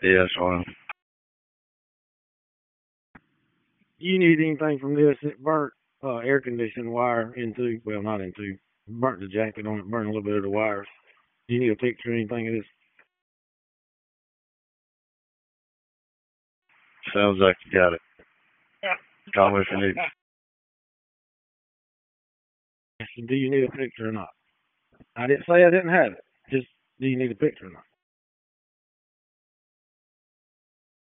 Yeah, that's fine. Do you need anything from this? It burnt air conditioning wire into, well, not into, burnt the jacket on it, burned a little bit of the wires. Do you need a picture or anything of this? Sounds like you got it. Call me if you need. Do you need a picture or not? I didn't say I didn't have it. Just, do you need a picture or not?